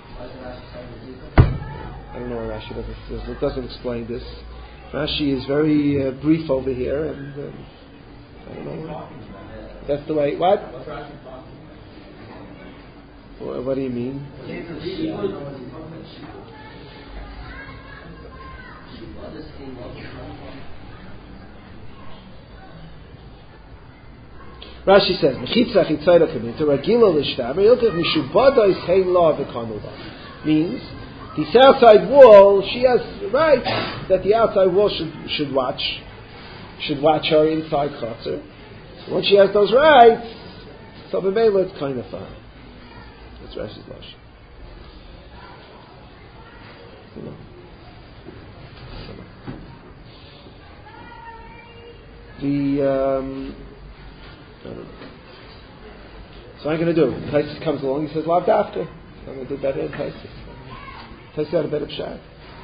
I don't know why Rashi doesn't explain this. Rashi is very brief over here, and I don't know. That's the way. What? What do you mean? Rashi says, means this outside wall, she has right that the outside wall should watch her inside chotzer. So once she has those rights, so b'meila it's kind of fine. That's Rashi's lashon. So what I'm going to do. Taisus comes along, he says, "Lav dafka." I'm going to do better than Taisus. Taisus had a better pshat.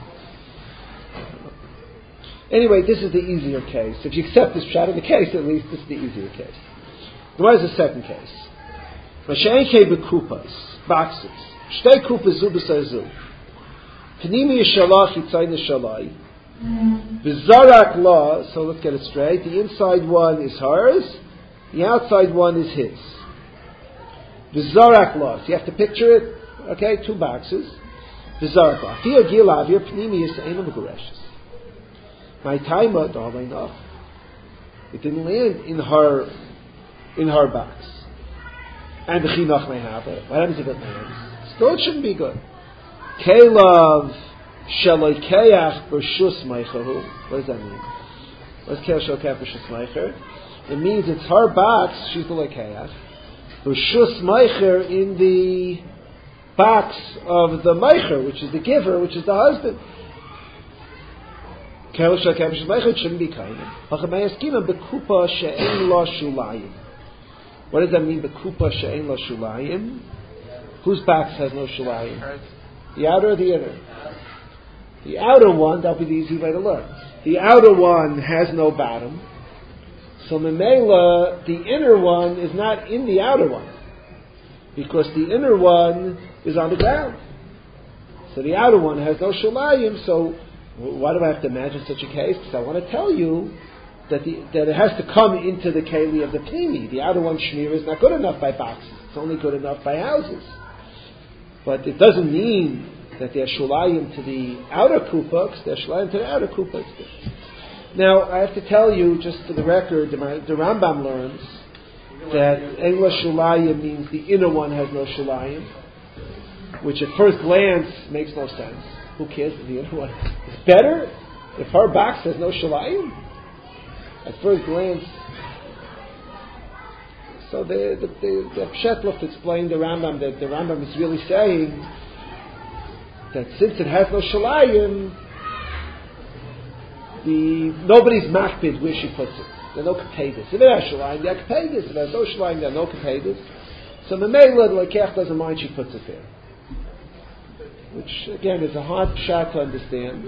Anyway, this is the easier case. If you accept this pshat in the case, at least this is the easier case. What is the second case? Mashenke bekupas, boxes. Shtei kupas zu b'sayzu. Pnimi yishalach yitzayne shalai. V'zarak la, so let's get it straight. The inside one is hers. The outside one is his. V'zarak la. So you have to picture it. Okay, two boxes. V'zarak la. Fia gilav, your pnimi is einu megureshes. My time enough. It didn't land in her box. And the chinuch may have it. What happens if it lands? Still, it shouldn't be good. Kelav shaloikeach b'shus meichahu. What does that mean? What's kelav shaloikeach b'shus meicher? It means it's her box. She's the loikeach. B'shus meicher in the box of the meicher, which is the giver, which is the husband. Kelav shaloikeach b'shus meicher. It shouldn't be kind. Hachamei bekupa she'en la shulayim. What does that mean? Bekupa she'en la shulayim. Whose box has no shulayim? The outer or the inner? The outer one, that'll be the easy way to learn. The outer one has no bottom. So memela, the inner one is not in the outer one. Because the inner one is on the ground. So the outer one has no shulayim. So why do I have to imagine such a case? Because I want to tell you that it has to come into the keli of the pnimi. The outer one shmir is not good enough by boxes. It's only good enough by houses. But it doesn't mean that they're shulayim to the outer kupa, because they're shulayim to the outer kupa. Now, I have to tell you, just for the record, the Rambam learns that Engla shulayim means the inner one has no shulayim, which at first glance makes no sense. Who cares? It's better if her box has no shalayim. At first glance. So the Pshet explained the Rambam that the Rambam is really saying that since it has no shalayim, nobody's makpid where she puts it. There are no kapedas. If it has shalayim, there are kapedas. If it has no shalayim, there are no kapedas. So the Meila, the Lekech doesn't mind she puts it there. Which, again, is a hard pshat to understand.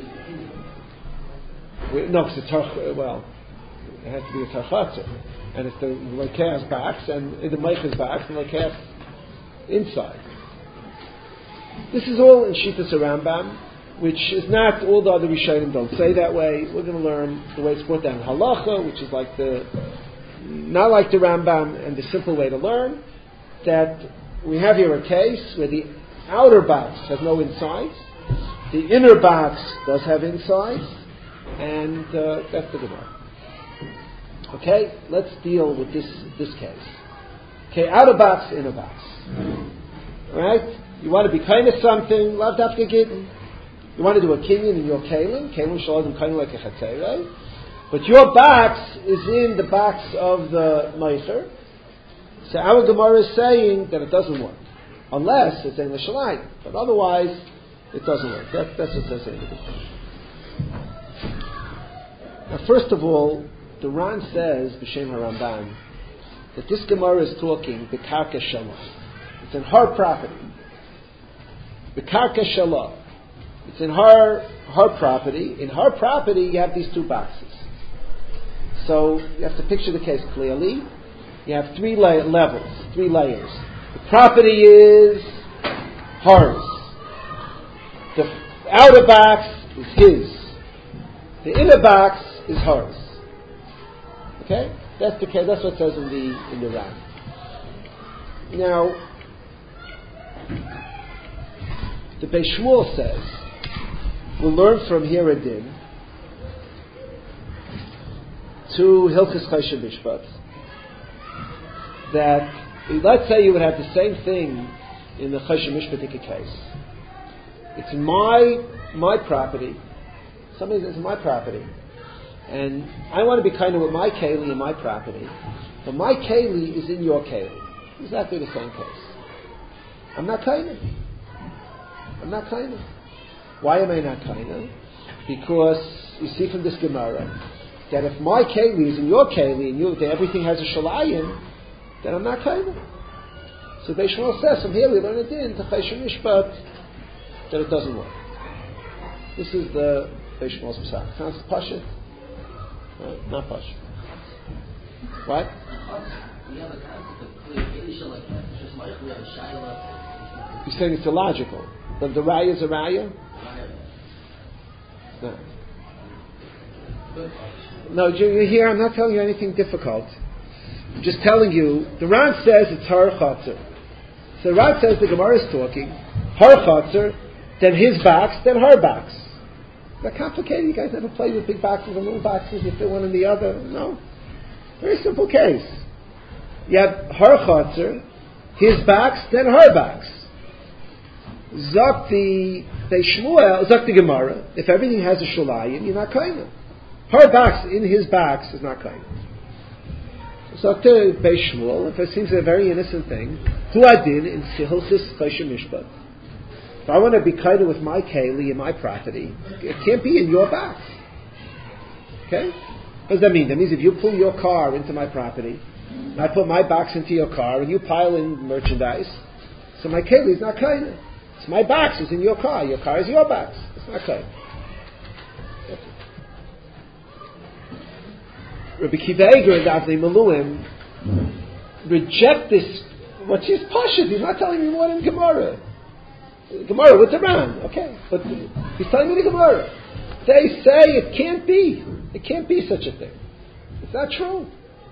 No, because it has to be a tarchatzer. And it's the Lekech's box, and the Meich's box, and the Lekech inside. This is all in Shitas Rambam, which is not, all the other Rishonim don't say that way. We're going to learn the way it's brought down Halacha, which is not like the Rambam, and the simple way to learn, that we have here a case where the outer box has no insides, the inner box does have insides, and that's the Gemara. Okay, let's deal with this case. Okay, outer box, inner box. Alright? You want to be kind of something, lav dafka gittin. You want to do a kinyan in your kalim shalom kind of like a chatzerei. But your box is in the box of the meicher. So our Gemara is saying that it doesn't work. Unless it's in the shalayim. But otherwise, it doesn't work. That's what it says in the Gemara. Now first of all, the Ran says, B'Shem HaRamban, that this Gemara is talking B'Karka Shalah. It's in her property. B'Karka Shalah. It's in her property. In her property, you have these two boxes. So you have to picture the case clearly. You have three levels, three layers. The property is hers. The outer box is his. The inner box is hers. Okay, that's the case. That's what it says in the Ran. Now, the Beis Shmuel says we'll learn from here a din to Hilchos Choshen Mishpat that let's say you would have the same thing in the Choshen Mishpat case. It's my property. Somebody says it's my property. And I want to be kind of with my keli in my property, but my keli is in your keli. Exactly the same case. I'm not kind of. Why am I not kind of? Because you see from this Gemara that if my keli is in your keli and everything has a shalayim, then I'm not kind of. So Beis Shmuel says from here we learn it in to Choshen Mishpat that it doesn't work. This is the Beis Shmuel's Pesach. Sounds pashut. Not push. What? We have a concept of clear Kedusha like that. It's just Michael, we have a Shaila. You're saying it's illogical. But the Raya is a Raya? No, you're here. I'm not telling you anything difficult. I'm just telling you, the Ran says it's her Chatzer. So the Ran says the Gemara is talking, her Chatzer, then his box, then her box. Is that complicated? You guys never play with big boxes and little boxes, you fit one in the other? No. Very simple case. You have her Chatzer, his box, then her box. Zok the Shmuel, Zok the Gemara, if everything has a Shulayim, you're not kaina. Her box in his box is not kaina. Zok the Beis Shmuel, if it seems a very innocent thing, Hu Adin in Hilchos Choshen Mishpat. If I want to be kaina with my keli in my property, it can't be in your box. Okay? What does that mean? That means if you pull your car into my property, and I put my box into your car, and you pile in merchandise, so my keli is not kaina. So my box is in your car. Your car is your box. It's not kaina. Rabbi Kiva Eger and Avnei Maluim reject this. What's his pashut? He's not telling me more than Gemara. Gemara with the Ran, okay, but he's telling me the Gemara. They say it can't be. It can't be such a thing. It's not true.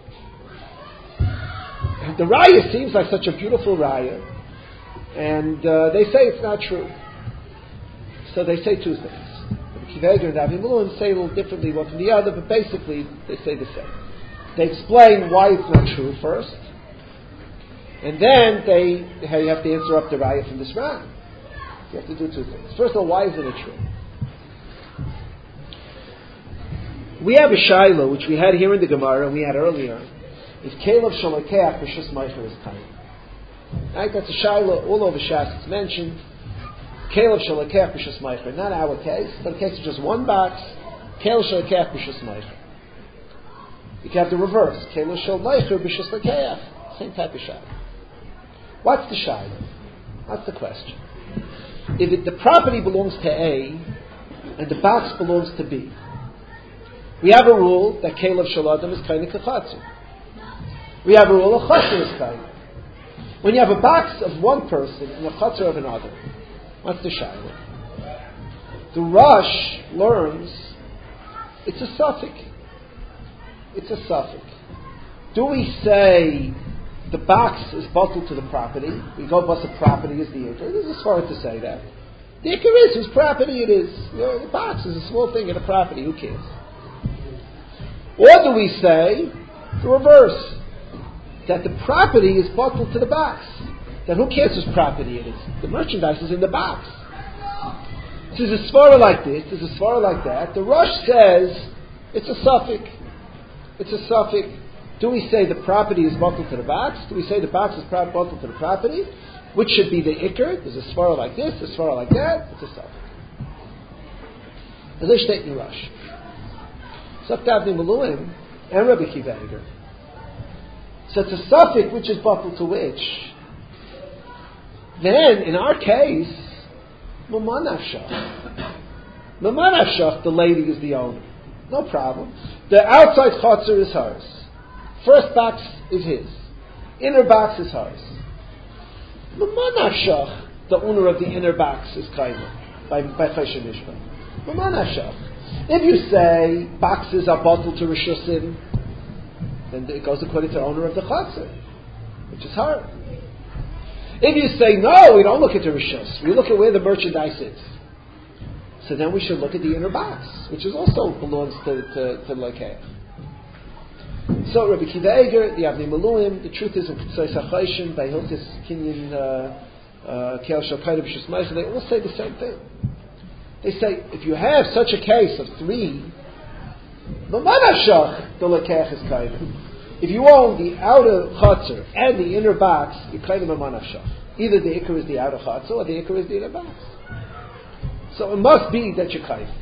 The raya seems like such a beautiful raya, and they say it's not true. So they say two things. Kiva Eger and Avnei Maluim say a little differently one from the other, but basically they say the same. They explain why it's not true first, and then you have to answer up the raya from this Ran. You have to do two things. First of all, why isn't it true? We have a Shiloh, which we had here in the Gemara, and we had earlier. Is Kelev Shalakeach B'Shus Meicher is Kain. Right? That's a Shiloh, all over Shas it's mentioned. Kelev Shalakeach B'Shus Meicher. Not our case, but in case of just one box, Kelev Shalakeach B'Shus Meicher. You can have the reverse. Kelev Shalakeach B'Shus Lakeach. Same type of Shiloh. What's the Shiloh? That's the question. If the property belongs to A, and the box belongs to B, we have a rule that Kelev Shaladam is Kain Kachatzer. We have a rule of Chatzar is Kain. When you have a box of one person and a Chatzar of another, what's the Shiloh? The Rosh learns it's a suffix. It's a suffix. Do we say the box is bottled to the property? We go bust the property is the Iker. This is as far as to say that. The Iker is whose property it is. The box is a small thing in a property. Who cares? Or do we say the reverse? That the property is bottled to the box. Then who cares whose property it is? The merchandise is in the box. This is a svara like this. This is a svara like that. The Rosh says it's a suffix. It's a suffix. Do we say the property is bottled to the box? Do we say the box is bottled to the property? Which should be the Iker? There's a svara like this, a svara like that. It's a suffix. As I state in the Rosh. Saktavni Maluim and Rabbi Kiva Eiger. So it's a suffix which is bottled to which. Then, in our case, Mamanashach. Mamanashach, the lady is the owner. No problem. The outside chotzer is hers. First box is his. Inner box is hers. Mamanashach, the owner of the inner box, is Kaima by Choshen Mishpat. Mamanashach. If you say boxes are bottled to Rishusim, then it goes according to the owner of the Chatzar, which is her. If you say, no, we don't look at the Rishus, we look at where the merchandise is. So then we should look at the inner box, which is also belongs to Lakeach. So Rabbi Kiva Eiger, the Avnei Maluim, the truth is in Ketzos HaChoshen, by Hilchis Kinyan Kelev Shalakeach B'Shus Meicher, they all say the same thing. They say, if you have such a case of three, Mamanashach, the Lakeach is Kain. If you own the outer Chatzar and the inner box, you're Kain Mamanashach. Either the Iker is the outer Chatzar or the Iker is the inner box. So it must be that you're Kain.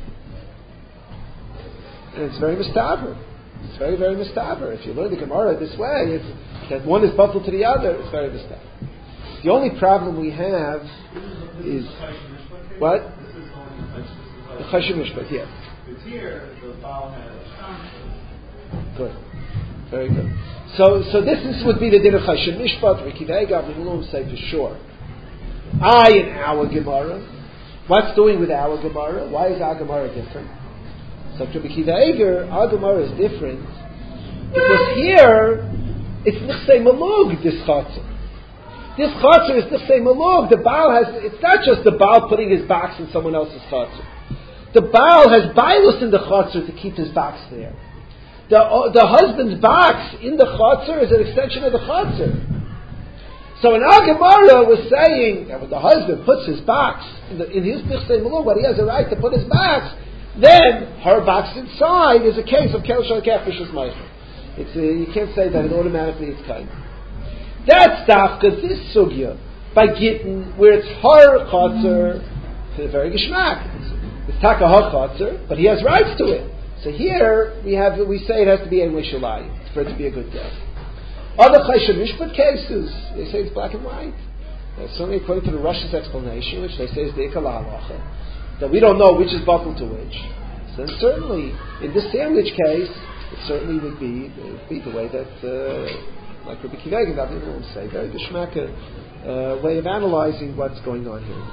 And it's very mistaber. It's very, very mistaber. If you learn the Gemara this way, that one is bottled to the other, it's very mistaber. The only problem we have is what? The Choshen Mishpat, yeah. Because here, the Baal has good. Very good. So this would be the din of Choshen Mishpat. Rabbi Kiva Eiger, Avnei Maluim say for sure. In our Gemara. What's doing with our Gemara? Why is our Gemara different? So Rabbi Kiva Eiger, our Gemara is different because here it's Nichsei Malug, this Chatzar. This Chatzar is Nichsei Malug. The Baal has, it's not just the Baal putting his box in someone else's Chatzar. The Baal has bailus in the Chatzar to keep his box there. The husband's box in the Chatzar is an extension of the Chatzar. So in our Gemara was saying that when the husband puts his box in his Nichsei Malug, when he has a right to put his box, then her box inside is a case of Kelev Shalakeach B'Shus Meicher. You can't say that it automatically is kind. That's dafka this sugya by Gittin where it's her Chatzar to the very Geshmak. It's taka her Chatzar, but he has rights to it. So here we say it has to be Ein Lishalai for it to be a good guess. Other Choshen Mishpat cases, they say it's black and white. Certainly according to the Rosh's explanation, which they say is the Ikar Halacha, that we don't know which is bottled to which. So then certainly in this sandwich case, it certainly would be the way that, like Rabbi Kiva Eiger, that will say, very geschmacka way of analyzing what's going on here.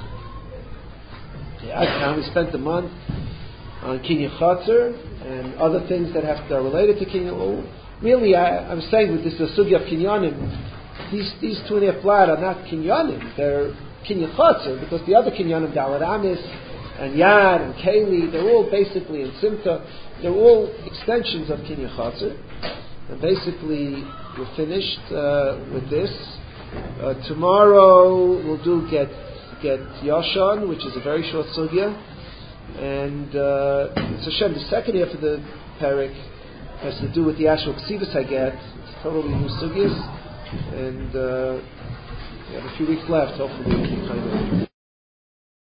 Now we spent a month on Kinyan Chatzar and other things that are related to Kinyan. Really, I'm saying with this sugya of Kinyanim, these 2.5 blad are not Kinyanim, they're Kinyan Chatzar, because the other Kinyanim, Dalad Amis, and Yad, and Keli, they're all basically in Simta, they're all extensions of Kinyan Chatzar. And basically, we're finished with this. Tomorrow we'll do get Yashan, which is a very short sugya, and it's Hashem. The second half of the parak has to do with the actual ksivas haget. It's totally new sugyas, and we have a few weeks left. Hopefully, we can kind of